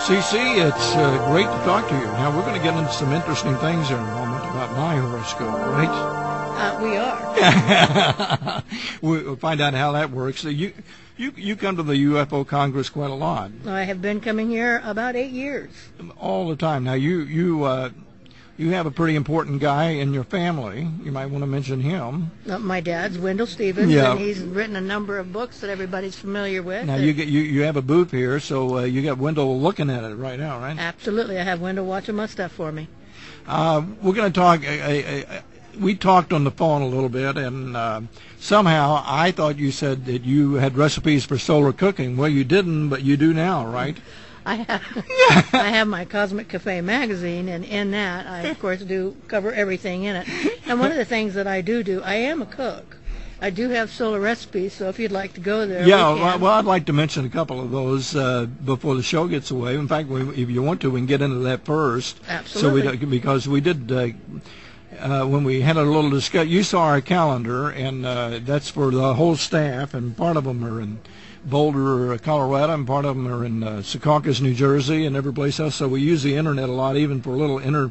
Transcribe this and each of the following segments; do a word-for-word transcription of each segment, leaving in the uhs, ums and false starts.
C C, it's uh, great to talk to you. Now, we're going to get into some interesting things in a moment about my horoscope, right? Uh, we are. We'll find out how that works. So you, you, you come to the U F O Congress quite a lot. I have been coming here about eight years. All the time. Now, you, you, uh, you have a pretty important guy in your family. You might want to mention him. Uh, my dad's Wendell Stevens, Yeah. and he's written a number of books that everybody's familiar with. Now, you get you, you have a booth here, so uh, you got Wendell looking at it right now, right? Absolutely. I have Wendell watching my stuff for me. Uh, we're going to talk. Uh, uh, uh, we talked on the phone a little bit, and uh, somehow I thought you said that you had recipes for solar cooking. Well, you didn't, but you do now, right? I have I have my Cosmic Cafe magazine, and in that I, of course, do cover everything in it. And one of the things that I do do, I am a cook. I do have solar recipes, so if you'd like to go there, Yeah, we well, can. well, I'd like to mention a couple of those uh, before the show gets away. In fact, we, if you want to, we can get into that first. Absolutely. So we don't, because we did. Uh, Uh, when we had a little discussion, you saw our calendar, and uh, that's for the whole staff, and part of them are in Boulder, Colorado, and part of them are in uh, Secaucus, New Jersey, and every place else. So we use the internet a lot, even for little inter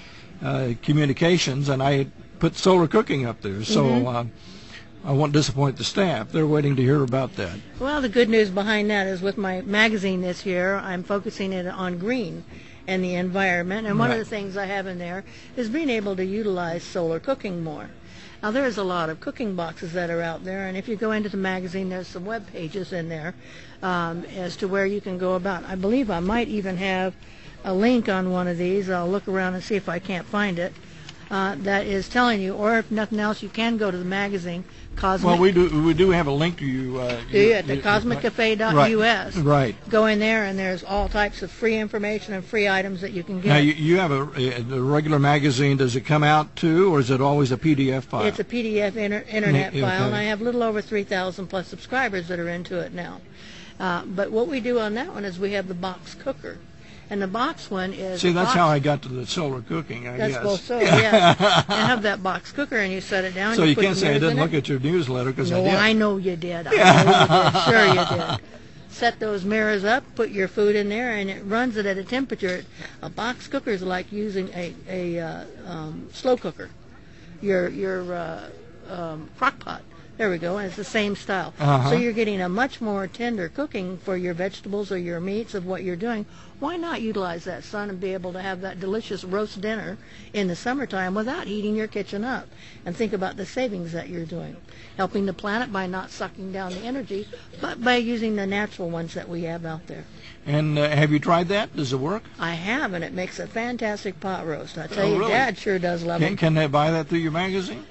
uh, communications, and I put solar cooking up there. So Mm-hmm. uh, I won't disappoint the staff. They're waiting to hear about that. Well, the good news behind that is with my magazine this year, I'm focusing it on green and the environment. And one Right. of the things I have in there is being able to utilize solar cooking more. Now, there's a lot of cooking boxes that are out there, and if you go into the magazine, there's some web pages in there um, as to where you can go about. I believe I might even have a link on one of these. I'll look around and see if I can't find it. Uh, that is telling you, or if nothing else, you can go to the magazine, Cosmic. Well, we do we do have a link to you. Uh, Do you at the cosmic cafe dot U S. Right. Right. Go in there, and there's all types of free information and free items that you can get. Now, you, you have a, a, the regular magazine. Does it come out too, or is it always a P D F file? It's a P D F inter- internet Yeah, file, and okay. I have a little over three thousand plus subscribers that are into it now. Uh, but what we do on that one is we have the box cooker. And the box one is... See, a that's box- how I got to the solar cooking, I That's guess. well, so, yeah. You have that box cooker, and you set it down. So you put can't the say I mirrors didn't in look it. at your newsletter, because I No, did. I know you did. I know you did. Sure you did. Set those mirrors up, put your food in there, and it runs it at a temperature. A box cooker is like using a, a uh, um, slow cooker, your, your uh, um, crock pot. There we go, and it's the same style. Uh-huh. So you're getting a much more tender cooking for your vegetables or your meats of what you're doing. Why not utilize that, son, and be able to have that delicious roast dinner in the summertime without heating your kitchen up? And think about the savings that you're doing. Helping the planet by not sucking down the energy, but by using the natural ones that we have out there. And uh, have you tried that? Does it work? I have, and it makes a fantastic pot roast. I tell Oh, you, really? Dad sure does love Can, it. can they buy that through your magazine?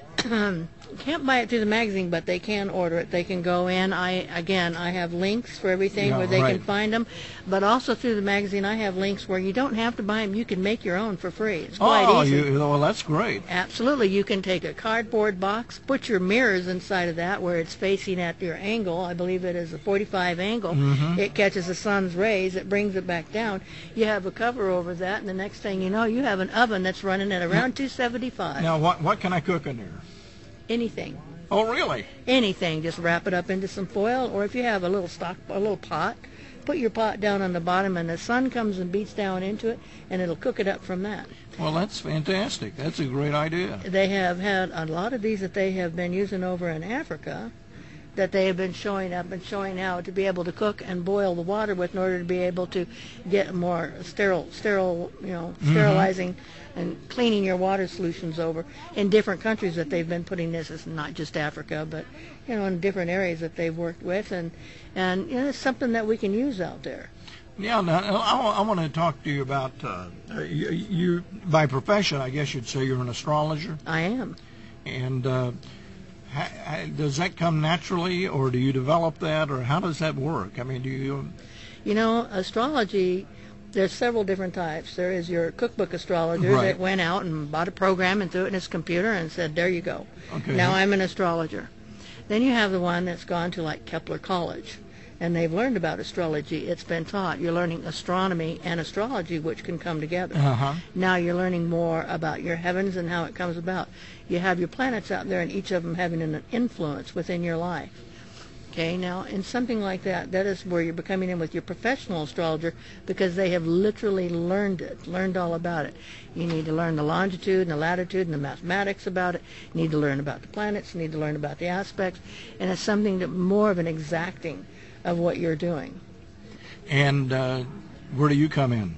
Can't buy it through the magazine, but they can order it. They can go in. I again, I have links for everything Yeah, where they right. can find them. But also through the magazine, I have links where you don't have to buy them. You can make your own for free. It's quite oh, easy. you, well, that's great. Absolutely. You can take a cardboard box, put your mirrors inside of that where it's facing at your angle. I believe it is a forty-five angle. Mm-hmm. It catches the sun's rays. It brings it back down. You have a cover over that, and the next thing you know, you have an oven that's running at around two seventy-five. Now, what what can I cook in there? Anything. Oh, really? Anything. Just wrap it up into some foil, or if you have a little stock, a little pot, put your pot down on the bottom, and the sun comes and beats down into it, and it'll cook it up from that. Well, that's fantastic. That's a great idea. They have had a lot of these that they have been using over in Africa, that they have been showing up and showing how to be able to cook and boil the water with in order to be able to get more sterile, sterile, you know, sterilizing and cleaning your water solutions over in different countries that they've been putting this. It's not just Africa, but you know, in different areas that they've worked with, and and you know, it's something that we can use out there. Yeah, now, I, I want to talk to you about uh, you, you. By profession, I guess you'd say you're an astrologer, I am. and uh, ha, ha, does that come naturally, or do you develop that, or how does that work? I mean, do you? You know, astrology, there's several different types. There is your cookbook astrologer Right. that went out and bought a program and threw it in his computer and said, there you go. Okay. Now I'm an astrologer. Then you have the one that's gone to like Kepler College, and they've learned about astrology. It's been taught. You're learning astronomy and astrology, which can come together. Uh-huh. Now you're learning more about your heavens and how it comes about. You have your planets out there, and each of them having an influence within your life. Okay, now in something like that, that is where you're becoming in with your professional astrologer, because they have literally learned it, learned all about it. You need to learn the longitude and the latitude and the mathematics about it. You need to learn about the planets. You need to learn about the aspects. And it's something that more of an exacting of what you're doing. And uh, where do you come in?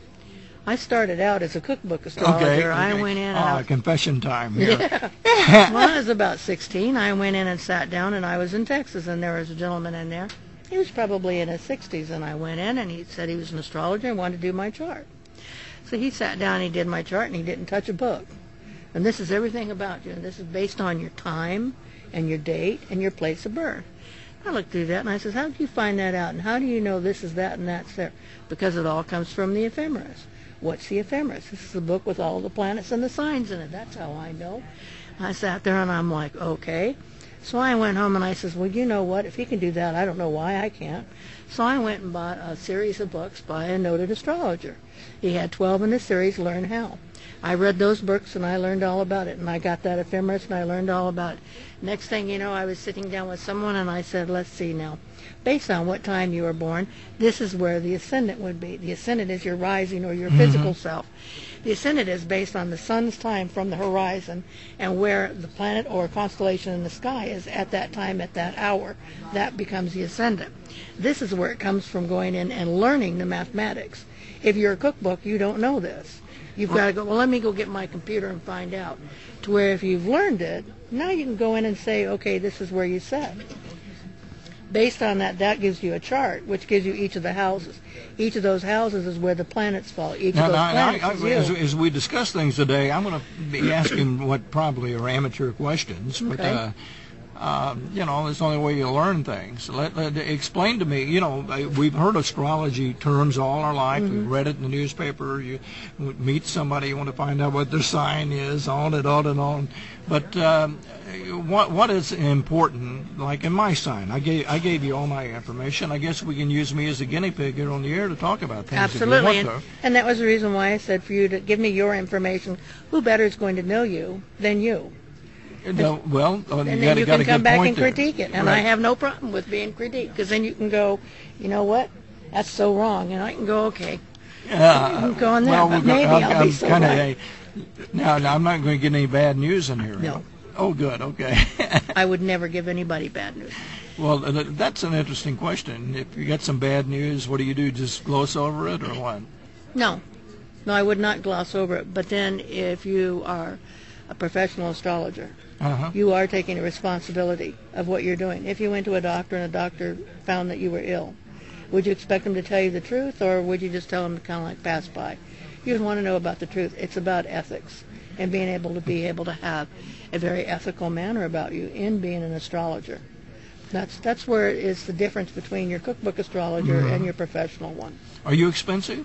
I started out as a cookbook astrologer. Okay, okay. I went in and ah, I, confession time here. Yeah. When I was about sixteen, I went in and sat down, and I was in Texas, and there was a gentleman in there. He was probably in his sixties, and I went in, and he said he was an astrologer and wanted to do my chart. So he sat down, and he did my chart, and he didn't touch a book. And this is everything about you, and this is based on your time and your date and your place of birth. I looked through that, and I said, how do you find that out, and how do you know this is that and that's there? Because it all comes from the ephemeris. What's the ephemeris? This is a book with all the planets and the signs in it. That's how I know. I sat there and I'm like, okay. So I went home and I says, well, you know what? If he can do that, I don't know why I can't. So I went and bought a series of books by a noted astrologer. He had twelve in the series, Learn How. I read those books and I learned all about it. And I got that ephemeris and I learned all about it. Next thing you know, I was sitting down with someone and I said, let's see now. Based on what time you were born, this is where the ascendant would be. The ascendant is your rising or your mm-hmm. physical self. The ascendant is based on the sun's time from the horizon and where the planet or constellation in the sky is at that time, at that hour. That becomes the ascendant. This is where it comes from, going in and learning the mathematics. If you're a cookbook, you don't know this. You've got to go, well, let me go get my computer and find out. To where if you've learned it, now you can go in and say, okay, this is where you set. Based on that, that gives you a chart, which gives you each of the houses. Each of those houses is where the planets fall. Each now, of those now, planets I, I, is you. as, as we discuss things today, I'm going to be asking what probably are amateur questions, but Okay. uh, uh, you know, it's the only way you learn things. Let, let, explain to me. You know, we've heard astrology terms all our life. Mm-hmm. We've read it in the newspaper. You meet somebody, you want to find out what their sign is, on and on and on. But um, what what is important? Like in my sign, I gave I gave you all my information. I guess we can use me as a guinea pig here on the air to talk about things. Absolutely, if you and, want to. and that was the reason why I said for you to give me your information. Who better is going to know you than you? No, well, uh, And you then got, you got can a come good back point and there. critique it, and Right. I have no problem with being critiqued, because then you can go, you know what, that's so wrong, and I can go, okay, Yeah, you can go on there, well, but we're go- maybe I'm, I'll I'm be so kinda right. a, now, now, I'm not going to get any bad news in here. No. Oh, good. Okay. I would never give anybody bad news. Well, uh, that's an interesting question. If you get some bad news, what do you do? Just gloss over it, or what? No, no, I would not gloss over it. But then, if you are a professional astrologer, Uh-huh. you are taking a responsibility of what you're doing. If you went to a doctor and a doctor found that you were ill, would you expect them to tell you the truth, or would you just tell them to kind of like pass by? You'd want to know about the truth. It's about ethics and being able to be able to have a very ethical manner about you in being an astrologer. That's that's where it is the difference between your cookbook astrologer Mm-hmm. and your professional one. Are you expensive?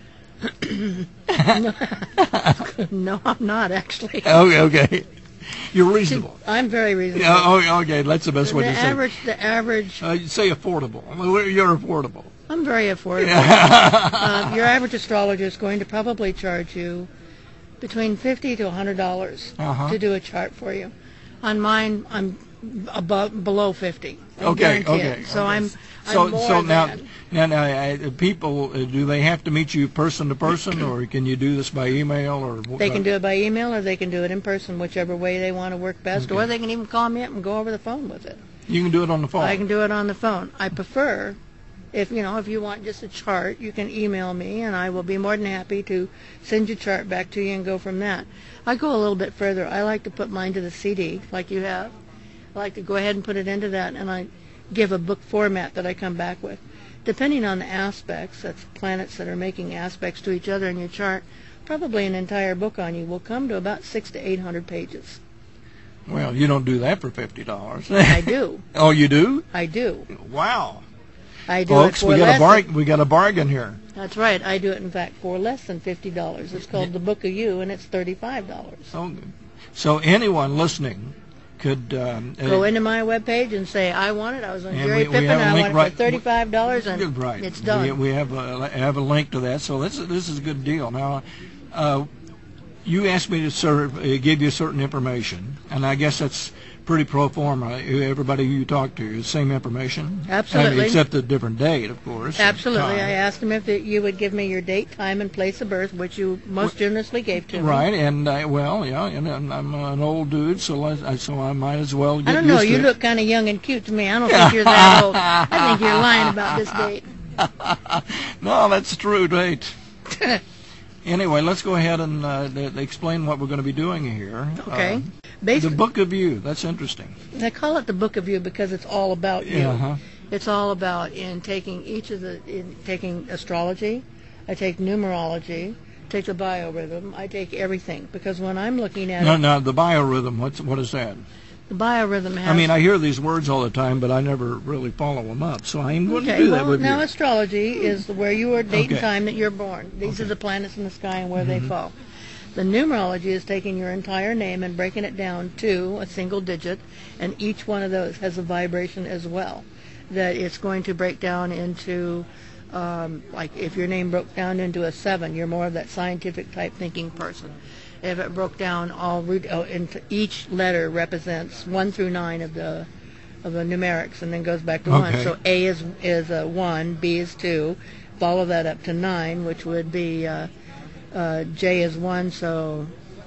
No, I'm not actually. Okay, okay. You're reasonable. I'm very reasonable. Yeah, oh, okay, that's the best the way to say average, the average. it. Uh, say affordable. Well, you're affordable. I'm very affordable. uh, your average astrologer is going to probably charge you between fifty to a hundred dollars Uh-huh. to do a chart for you. On mine, I'm above below fifty. I Okay, guarantee okay. it. So okay. I'm. So, I'm more so now, than- now, now, uh, people, uh, do they have to meet you person to person, or can you do this by email, or They can do it by email, or they can do it in person, whichever way they want to work best. Or Okay. they can even call me up and go over the phone with it. You can do it on the phone. I can do it on the phone. I prefer, if you know, if you want just a chart, you can email me, and I will be more than happy to send your chart back to you and go from that. I go a little bit further. I like to put mine to the C D, like you have. I like to go ahead and put it into that, and I give a book format that I come back with. Depending on the aspects, that's planets that are making aspects to each other in your chart, probably an entire book on you will come to about six to eight hundred pages. Well, you don't do that for fifty dollars. I do. Oh, you do? I do. Wow. I do Folks, it for we got less a bar- than- we got a bargain here. That's right. I do it, in fact, for less than fifty dollars. It's called The Book of You, and it's thirty-five dollars. So, so anyone listening could um, Go uh, into my webpage and say, I want it. I was on And Jerry we- we Pippin. have a I link want it right- for thirty-five dollars, and right. it's done. We, we have a have a link to that. So this this is a good deal. Now, uh, you asked me to serve, uh, give you certain information, and I guess that's pretty pro forma. Everybody you talk to is same information. Absolutely. I mean, except a different date, of course. Absolutely. Time. I asked them if it, you would give me your date, time, and place of birth, which you most generously gave to me. Right, and uh, well, yeah, and I'm, I'm an old dude, so I, so I might as well get I don't used know. to You it. look kind of young and cute to me. I don't think you're that old. I think you're lying about this date. No, that's a true date. Anyway, let's go ahead and uh, th- explain what we're going to be doing here. Okay. Uh, Basically, the Book of You, that's interesting. I call it the Book of You because it's all about you. Yeah, uh-huh. It's all about in taking each of the, in taking astrology, I take numerology, take the biorhythm, I take everything. Because when I'm looking at No, it, no, the biorhythm, what's, what is that? the biorhythm has... I mean, I hear these words all the time, but I never really follow them up, so I'm going Okay, to do well, that with now you. astrology is where you are, date Okay. and time that you're born. These Okay. are the planets in the sky and where Mm-hmm. they fall. The numerology is taking your entire name and breaking it down to a single digit, and each one of those has a vibration as well. That it's going to break down into, um, like if your name broke down into a seven, you're more of that scientific type thinking person. If it broke down all root, oh, into each letter represents one through nine of the of the numerics, and then goes back to one. Okay. So A is is a one, B is two, follow that up to nine, which would be uh, uh, J is one, so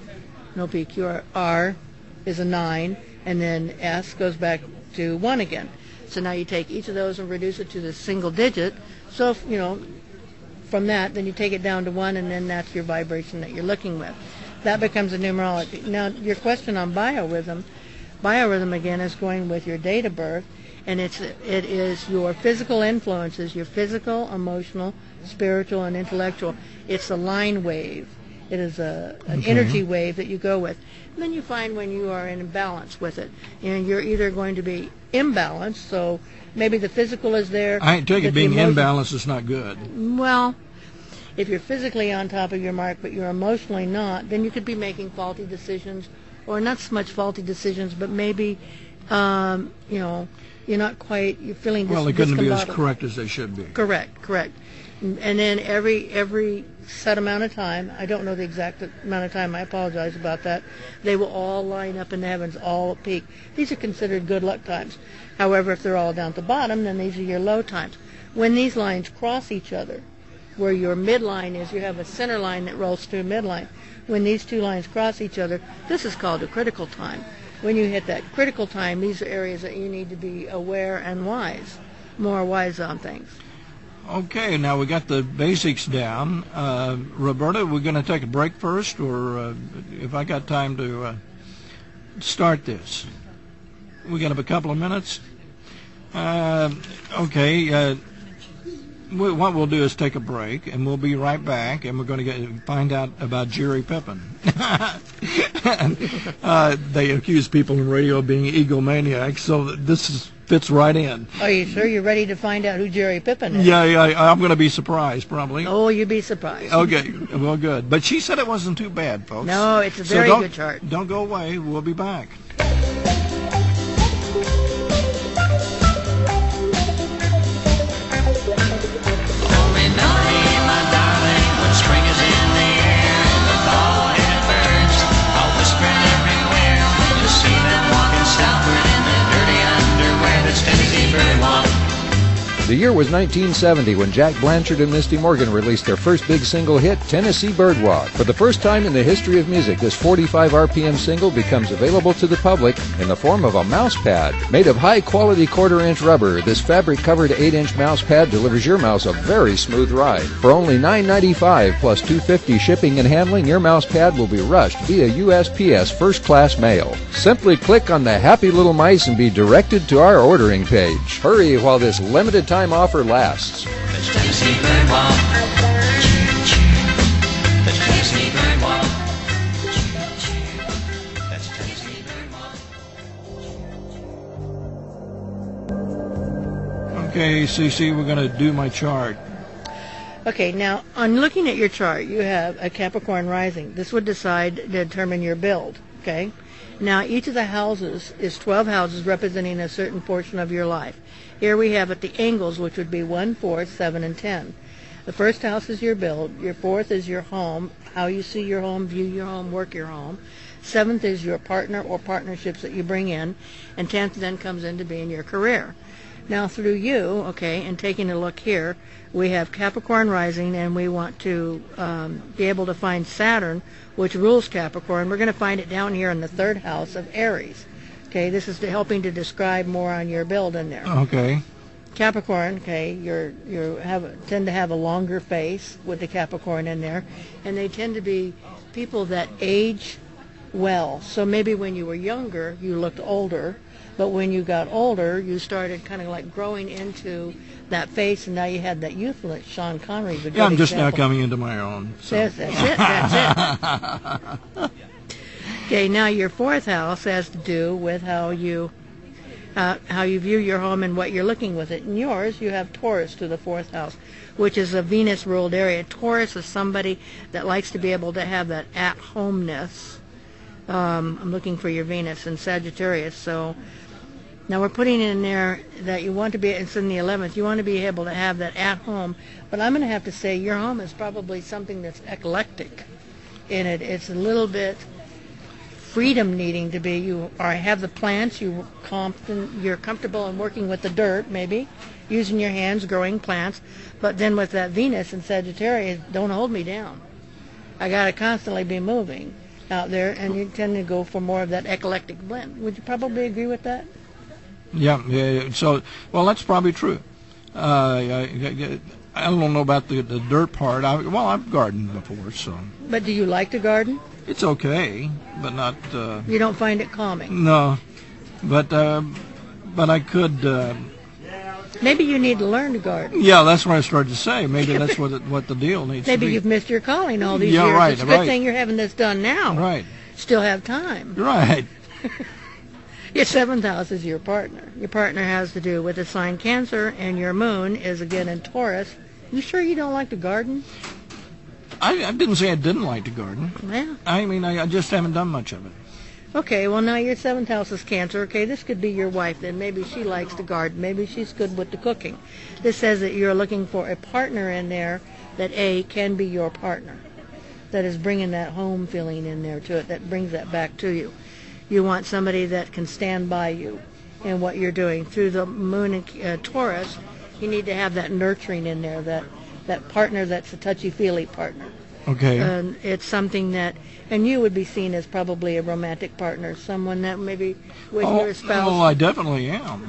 no P Q R, R is a nine, and then S goes back to one again. So now you take each of those and reduce it to the single digit. So if, you know, from that, then you take it down to one, and then that's your vibration that you're looking with. That becomes a numerology. Now, your question on biorhythm, biorhythm again is going with your date of birth, and it's it is your physical influences, your physical, emotional, spiritual, and intellectual. It's a line wave. It is a an Okay. energy wave that you go with. And then you find when you are in balance with it, and you're either going to be imbalanced, so maybe the physical is there. I take but it the being emotion- imbalanced is not good. Well, if you're physically on top of your mark but you're emotionally not, then you could be making faulty decisions, or not so much faulty decisions, but maybe, um, you know, you're not quite, you're feeling dis- Well, they couldn't be as discombobulated. correct as they should be. Correct, correct. And and then every every set amount of time, I don't know the exact amount of time, I apologize about that, they will all line up in the heavens, all at peak. These are considered good luck times. However, if they're all down at the bottom, then these are your low times. When these lines cross each other, where your midline is, you have a center line that rolls through midline. When these two lines cross each other, this is called a critical time. When you hit that critical time, these are areas that you need to be aware and wise, more wise on things. Okay, now we got the basics down. Uh, Roberta, we're going to take a break first, or uh, if I got time to uh, start this. We got a couple of minutes. Uh, okay, uh, we, what we'll do is take a break, and we'll be right back, and we're going to get, find out about Jerry Pippin. uh, they accuse people in radio of being egomaniacs, so this is, fits right in. Are you sure you're ready to find out who Jerry Pippin is? Yeah, yeah, I'm going to be surprised, probably. Oh, you'd be surprised. Okay, well, good. But she said it wasn't too bad, folks. No, it's a So very don't- good chart. Don't go away. We'll be back. Only night, my darling, when spring is in the air and the fall and it burns, I'll whisper everywhere. You'll see them walking southward in the dirty underwear that's Tennessee Birdwalk. The year was nineteen seventy when Jack Blanchard and Misty Morgan released their first big single hit, Tennessee Birdwalk. For the first time in the history of music, this forty-five R P M single becomes available to the public in the form of a mouse pad. Made of high-quality quarter-inch rubber, this fabric-covered eight-inch mouse pad delivers your mouse a very smooth ride. For only nine ninety-five plus two fifty shipping and handling, your mouse pad will be rushed via U S P S first-class mail. Simply click on the happy little mice and be directed to our ordering page. Hurry while this limited time offer lasts. That's Tennessee Birdwalk. That's Tennessee Birdwalk. That's Tennessee Birdwalk. Okay, Cece, we're going to do my chart. Okay, now, on looking at your chart, you have a Capricorn rising. This would decide, determine your build, okay? Now, each of the houses is twelve houses representing a certain portion of your life. Here we have at the angles, which would be one, four, seven, and ten. The first house is your build. Your fourth is your home, how you see your home, view your home, work your home. Seventh is your partner or partnerships that you bring in. And tenth then comes into being your career. Now through you, okay, and taking a look here, we have Capricorn rising, and we want to um, be able to find Saturn, which rules Capricorn. We're going to find it down here in the third house of Aries. Okay, this is to helping to describe more on your build in there. Okay. Capricorn, okay, you're you have tend to have a longer face with the Capricorn in there, and they tend to be people that age well. So maybe when you were younger, you looked older, but when you got older, you started kind of like growing into that face, and now you had that youthfulness. Sean Connery's a good Yeah, I'm just example. now coming into my own. So. Yes, that's it. That's it. Okay, now your fourth house has to do with how you uh, how you view your home and what you're looking with it. In yours, you have Taurus to the fourth house, which is a Venus-ruled area. Taurus is somebody that likes to be able to have that at-homeness. Um, I'm looking for your Venus in Sagittarius. So now we're putting in there that you want to be, it's in the eleventh, you want to be able to have that at home. But I'm going to have to say your home is probably something that's eclectic in it. It's a little bit freedom needing to be. You are have the plants, you comp- you're comfortable in working with the dirt, maybe, using your hands, growing plants. But then with that Venus in Sagittarius, don't hold me down. I got to constantly be moving out there, and you tend to go for more of that eclectic blend. Would you probably agree with that? Yeah, yeah. So, well, that's probably true. Uh, I, I don't know about the, the dirt part. I, well, I've gardened before, so. But do you like to garden? It's okay, but not. Uh, You don't find it calming? no, but uh, but I could. Uh, Maybe you need to learn to garden. yeah, that's what I started to say. Maybe that's what it, what the deal needs Maybe to be. you've missed your calling all these Yeah, years. right, It's a good right. thing you're having this done now. Right, Still have time. right. Your seventh house is your partner. Your partner has to do with the sign Cancer, and your moon is again in Taurus. You sure you don't like to garden? I, I didn't say I didn't like to garden. Well, I mean, I, I just haven't done much of it. okay, well now your seventh house is Cancer. Okay, this could be your wife then. Maybe she likes to garden. Maybe she's good with the cooking. This says that you're looking for a partner in there that A, can be your partner. That is bringing that home feeling in there to it. That brings that back to you. You want somebody that can stand by you in what you're doing. Through the moon in uh, Taurus, you need to have that nurturing in there, that, that partner that's a touchy-feely partner. Okay. And it's something that, and you would be seen as probably a romantic partner, someone that maybe with oh, your spouse. oh, I definitely am.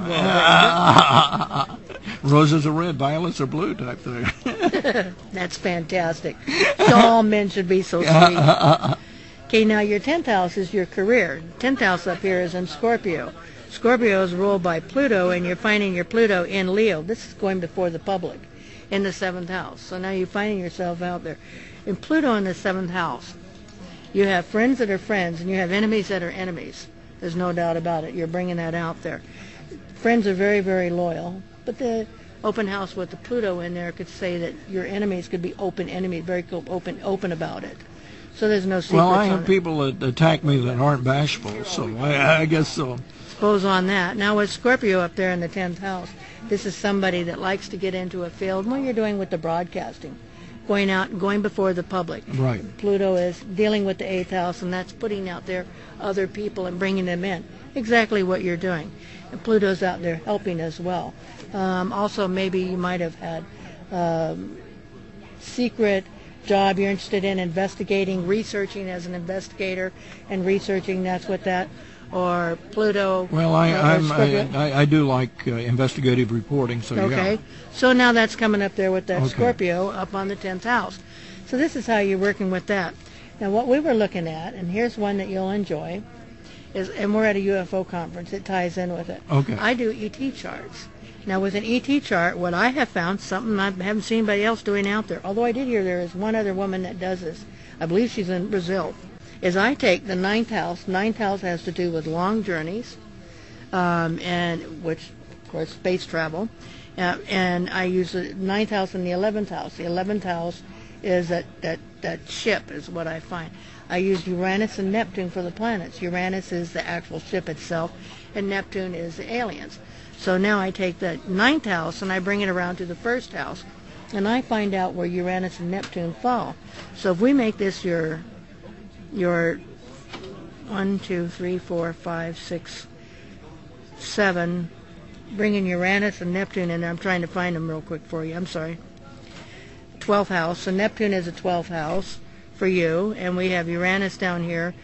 Roses are red, violets are blue type thing. That's fantastic. So all men should be so sweet. Okay, now your tenth house is your career. tenth house up here is in Scorpio. Scorpio is ruled by Pluto, and you're finding your Pluto in Leo. This is going before the public in the seventh house. So now you're finding yourself out there. In Pluto in the seventh house, you have friends that are friends, and you have enemies that are enemies. There's no doubt about it. You're bringing that out there. Friends are very, very loyal, but the open house with the Pluto in there could say that your enemies could be open enemies, very co- open, open about it. So there's no secrets Well, I on have it. people that attack me that aren't bashful, so I, I guess so. Suppose on that. Now with Scorpio up there in the tenth house, this is somebody that likes to get into a field. What you're doing with the broadcasting, going out and going before the public. Right. Pluto is dealing with the eighth house, and that's putting out there other people and bringing them in. Exactly what you're doing. And Pluto's out there helping as well. Um, also, maybe you might have had um, secret job you're interested in investigating, researching as an investigator, and researching. That's what that. Or Pluto. Well, I uh, or I'm, Scorpio. I, I I do like uh, investigative reporting, so Okay. yeah. So now that's coming up there with that Okay. Scorpio up on the tenth house. So this is how you're working with that. Now what we were looking at, and here's one that you'll enjoy, is, and we're at a U F O conference. It ties in with it. Okay. I do E T charts. Now with an E T chart, what I have found, something I haven't seen anybody else doing out there, although I did hear there is one other woman that does this. I believe she's in Brazil. Is I take the ninth house. Ninth house has to do with long journeys, um, and which, of course, space travel. Uh, and I use the ninth house and the eleventh house. The eleventh house is that, that, that ship is what I find. I use Uranus and Neptune for the planets. Uranus is the actual ship itself, and Neptune is the aliens. So now I take the ninth house and I bring it around to the first house. and I find out where Uranus and Neptune fall. So if we make this your your one, two, three, four, five, six, seven, bringing Uranus and Neptune in there. I'm trying to find them real quick for you. I'm sorry. twelfth house. So Neptune is a twelfth house for you, and we have Uranus down here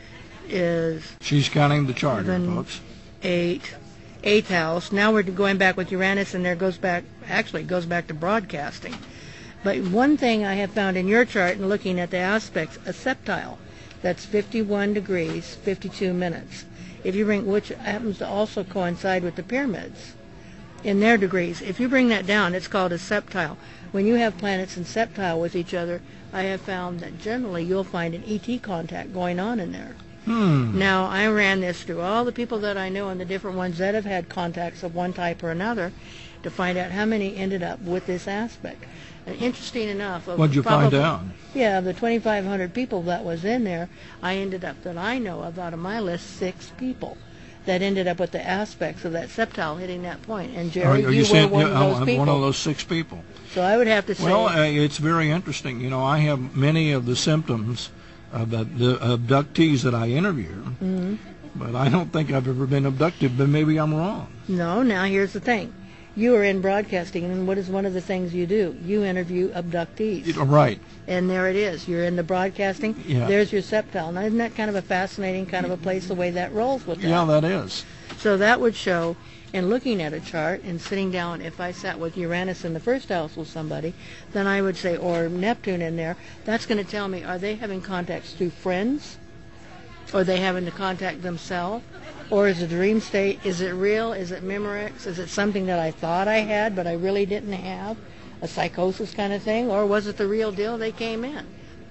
is She's counting the chart, here, seven, folks. eight, eighth house. Now we're going back with Uranus, and there goes back, actually it goes back to broadcasting. But one thing I have found in your chart and looking at the aspects, a septile, that's fifty-one degrees, fifty-two minutes. If you bring, which happens to also coincide with the pyramids in their degrees. If you bring that down, it's called a septile. When you have planets in septile with each other, I have found that generally you'll find an E T contact going on in there. Hmm. Now, I ran this through all the people that I know and the different ones that have had contacts of one type or another to find out how many ended up with this aspect. And interesting enough, of What'd you find probably, out? Yeah, of the twenty-five hundred people that was in there, I ended up, that I know of out of my list, six people that ended up with the aspects of that septile hitting that point. And Are, Jerry, are you, you were saying one yeah, of those I'm people. one of those six people? So I would have to say, Well, uh, it's very interesting. You know, I have many of the symptoms of the, the abductees that I interview, mm-hmm. but I don't think I've ever been abducted, but maybe I'm wrong. no, now here's the thing. You are in broadcasting, and what is one of the things you do? You interview abductees. Right. And there it is. You're in the broadcasting. Yeah. There's your septile. Now, isn't that kind of a fascinating kind of a place, the way that rolls with that? Yeah, that is. So that would show, in looking at a chart and sitting down, if I sat with Uranus in the first house with somebody, then I would say, or Neptune in there, that's going to tell me, are they having contacts through friends? Or are they having to contact themselves? Or is it a dream state? Is it real? Is it Memorex? Is it something that I thought I had but I really didn't have? A psychosis kind of thing? Or was it the real deal? They came in.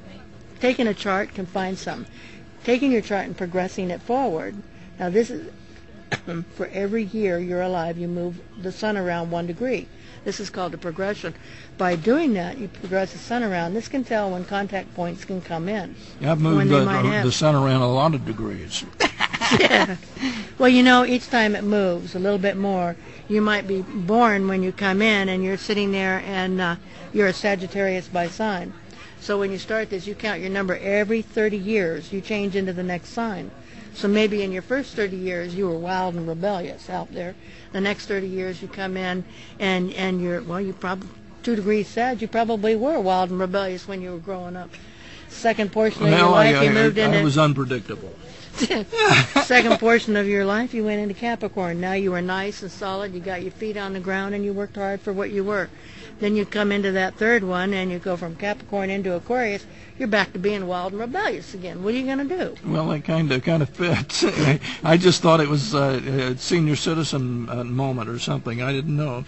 Taking a chart can find something. Taking your chart and progressing it forward. Now this is, for every year you're alive, you move the sun around one degree. This is called a progression. By doing that, you progress the sun around. This can tell when contact points can come in. Yeah, I've when moved they the, might have- the sun around a lot of degrees. Yeah. Well, you know, each time it moves a little bit more, you might be born when you come in and you're sitting there and uh, you're a Sagittarius by sign. So when you start this, you count your number every thirty years. You change into the next sign. So maybe in your first thirty years, you were wild and rebellious out there. The next thirty years, you come in and, and you're, well, you probably, two degrees Sag, you probably were wild and rebellious when you were growing up. Second portion of your Well, life, I, you I, moved I, into... I was unpredictable. Second portion of your life, you went into Capricorn. Now you were nice and solid. You got your feet on the ground, and you worked hard for what you were. Then you come into that third one, and you go from Capricorn into Aquarius. You're back to being wild and rebellious again. What are you going to do? Well, it kind of kind of fits. I just thought it was uh, a senior citizen uh, moment or something. I didn't know.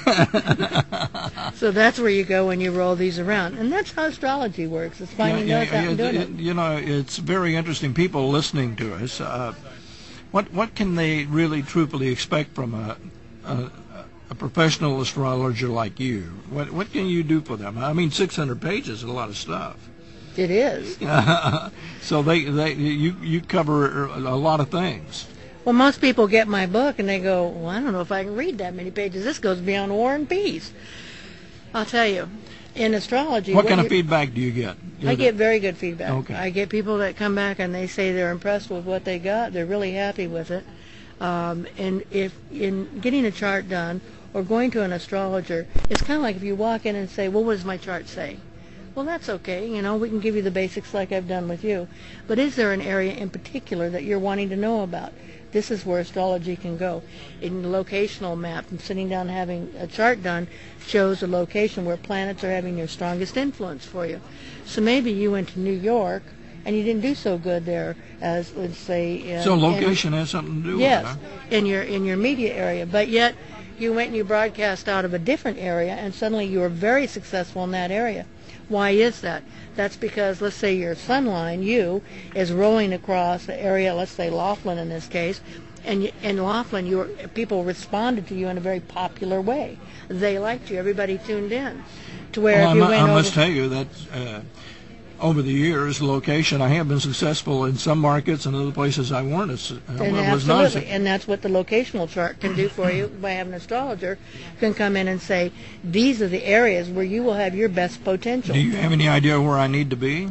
So that's where you go when you roll these around, and that's how astrology works. It's finding Yeah, those yeah, out and yeah, doing it- it. You know, it's very interesting. People listening to us, uh, what what can they really truthfully expect from a, a a professional astrologer like you? What what can you do for them? I mean, six hundred pages is a lot of stuff. It is. So they they you you cover a lot of things. Well, most people get my book and they go, well, I don't know if I can read that many pages. This goes beyond War and Peace. I'll tell you, in astrology... What kind you- of feedback do you get? I get very good feedback. Okay. I get people that come back and they say they're impressed with what they got. They're really happy with it. Um, and if in getting a chart done or going to an astrologer, it's kind of like if you walk in and say, well, what does my chart say? Well, that's okay. You know, we can give you the basics like I've done with you. But is there an area in particular that you're wanting to know about? This is where astrology can go. In the locational map, and sitting down and having a chart done shows a location where planets are having their strongest influence for you. So maybe you went to New York and you didn't do so good there as, let's say... Uh, So in- location has something to do Yes, with it. Huh? in your in your media area. But yet you went and you broadcast out of a different area, and suddenly you were very successful in that area. Why is that? That's because, let's say your sun line, you, is rolling across the area, let's say Laughlin in this case, and you, in Laughlin, you were, people responded to you in a very popular way. They liked you. Everybody tuned in. To where Well, if I, you mu- went I over... must tell you that uh, over the years, location, I have been successful in some markets and other places I weren't. As, uh, And was not as- absolutely, and that's what the locational chart can do for you by having an astrologer can come in and say, these are the areas where you will have your best potential. Do you have any idea where I need to be?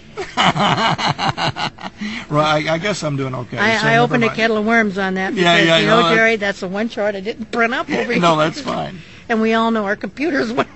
Right, I, I guess I'm doing okay. so I, I never opened a mind. kettle of worms on that because, Yeah, yeah, you no, know, that- Jerry, that's the one chart I didn't print up over here. No, that's fine. And we all know our computers went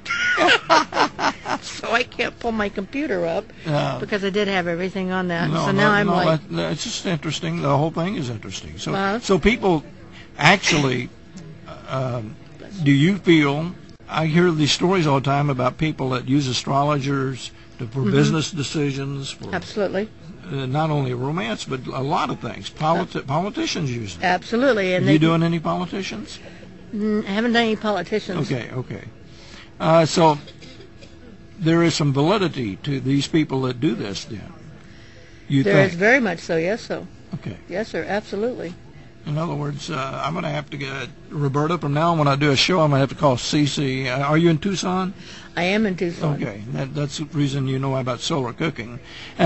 so I can't pull my computer up Yeah. because I did have everything on that. No, so no, now I'm no, like, that, that's just interesting. The whole thing is interesting. So, Uh-huh. so people actually, um, do you feel? I hear these stories all the time about people that use astrologers to, for Mm-hmm. business decisions, for absolutely, uh, not only romance but a lot of things. Politi- politicians use them. absolutely. And Are they you doing any politicians? Mm, I haven't done any politicians. Okay, okay. Uh, so there is some validity to these people that do this. Then you There is think? very much so, yes, so. Okay. Yes, sir, absolutely. In other words, uh, I'm going to have to get Roberta from now on. When I do a show, I'm going to have to call Cece. Uh, are you in Tucson? I am in Tucson. Okay, that, that's the reason you know about solar cooking.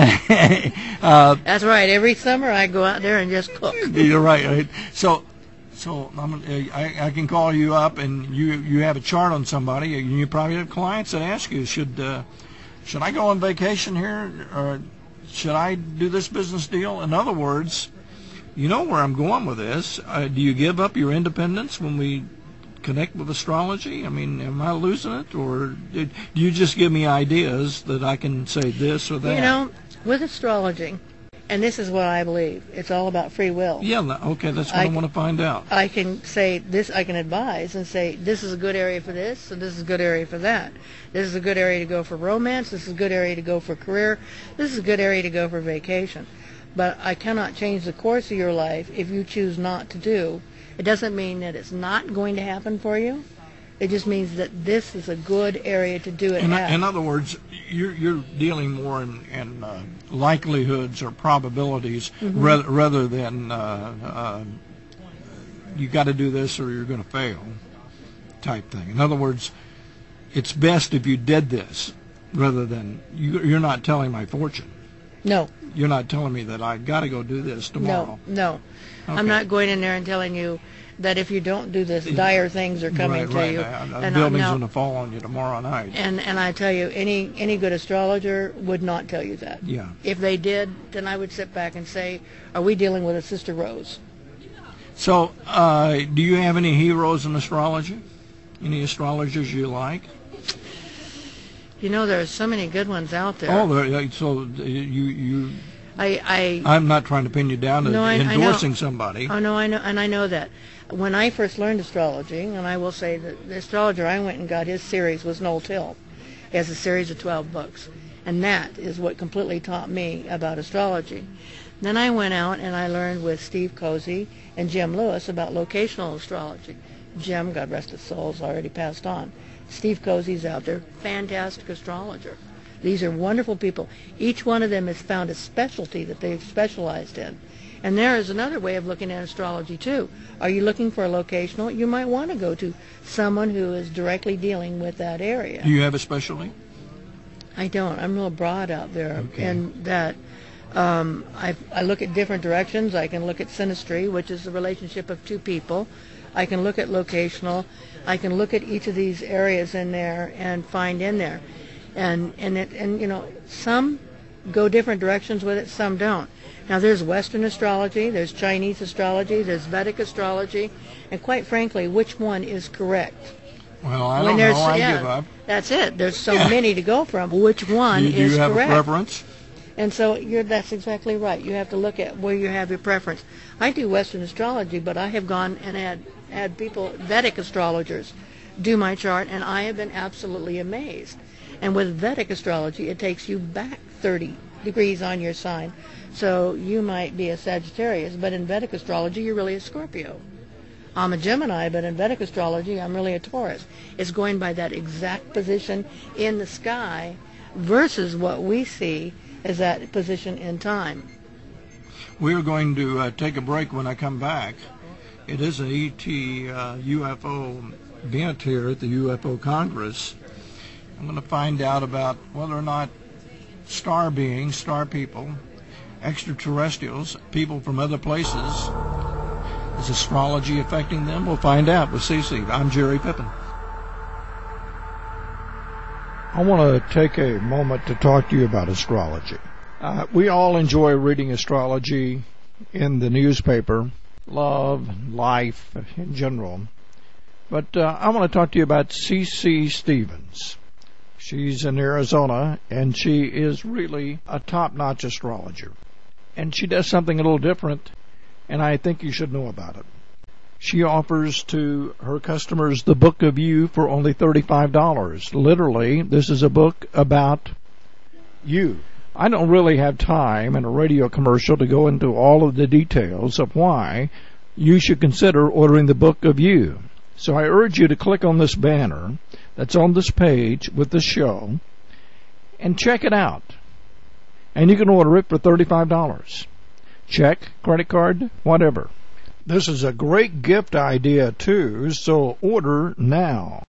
uh, That's right. Every summer I go out there and just cook. you're right. right? So, so I'm, gonna- I, I can call you up, and you you have a chart on somebody. And you probably have clients that ask you, should uh, should I go on vacation here, or should I do this business deal? In other words, you know where I'm going with this. Uh, do you give up your independence when we connect with astrology? I mean, am I losing it, or do you just give me ideas that I can say this or that? You know, with astrology, and this is what I believe, it's all about free will. Yeah, no, okay, that's what I, I- want to find out. I can say this, I can advise and say, this is a good area for this, and this is a good area for that. This is a good area to go for romance, this is a good area to go for career, this is a good area to go for vacation. But I cannot change the course of your life if you choose not to do. It doesn't mean that it's not going to happen for you. It just means that this is a good area to do it In, at. in other words, you're, you're dealing more in, in uh, likelihoods or probabilities Mm-hmm. rather, rather than uh, uh, you got to do this or you're going to fail type thing. In other words, it's best if you did this rather than you, you're not telling my fortune. No, You're not telling me that I got to go do this tomorrow. no, no. Okay. I'm not going in there and telling you that if you don't do this, dire things are coming right, to right. you. Uh, the And, building's now- going to fall on you tomorrow night. and and I tell you, any any good astrologer would not tell you that. Yeah. If they did, then I would sit back and say, are we dealing with a Sister Rose? So, uh, do you have any heroes in astrology? Any astrologers you like? You know, there are so many good ones out there. Oh, there, uh, so you you. I, I I'm not trying to pin you down to No, I- I know. endorsing somebody. Oh no, I know, and I know that. When I first learned astrology, and I will say that the astrologer I went and got his series was Noel Till. He has a series of twelve books, and that is what completely taught me about astrology. Then I went out and I learned with Steve Cozy and Jim Lewis about locational astrology. Jim, God rest his soul, is already passed on. Steve Cozy's out there, fantastic astrologer. These are wonderful people. Each one of them has found a specialty that they've specialized in. And there is another way of looking at astrology, too. Are you looking for a locational? You might want to go to someone who is directly dealing with that area. Do you have a specialty? I don't. I'm real broad out there. Okay. And that um, I, I look at different directions. I can look at synastry, which is the relationship of two people. I can look at locational. I can look at each of these areas in there and find in there. And and it, and you know, some go different directions with it, some don't. Now there's Western astrology, there's Chinese astrology, there's Vedic astrology, and quite frankly, which one is correct? Well, I When don't know. there's- I yeah, give up. That's it. There's so Yeah. many to go from. Which one Do, do is you have correct? a preference? And so you're, that's exactly right. You have to look at where you have your preference. I do Western astrology, but I have gone and had, had people, Vedic astrologers, do my chart, and I have been absolutely amazed. And with Vedic astrology, it takes you back thirty degrees on your sign. So you might be a Sagittarius, but in Vedic astrology, you're really a Scorpio. I'm a Gemini, but in Vedic astrology, I'm really a Taurus. It's going by that exact position in the sky versus what we see as that position in time. We are going to uh, take a break when I come back. It is an E T uh, U F O event here at the U F O Congress. I'm going to find out about whether or not star beings, star people, extraterrestrials, people from other places. Is astrology affecting them? We'll find out with Cece. I'm Jerry Pippin. I want to take a moment to talk to you about astrology. Uh, we all enjoy reading astrology in the newspaper, love, life in general. But uh, I want to talk to you about Cece Stevens. She's in Arizona, and she is really a top-notch astrologer. And she does something a little different, and I think you should know about it. She offers to her customers the Book of You for only thirty-five dollars. Literally, this is a book about you. I don't really have time in a radio commercial to go into all of the details of why you should consider ordering the Book of You. So I urge you to click on this banner that's on this page with the show and check it out. And you can order it for thirty-five dollars. Check, credit card, whatever. This is a great gift idea, too, so order now.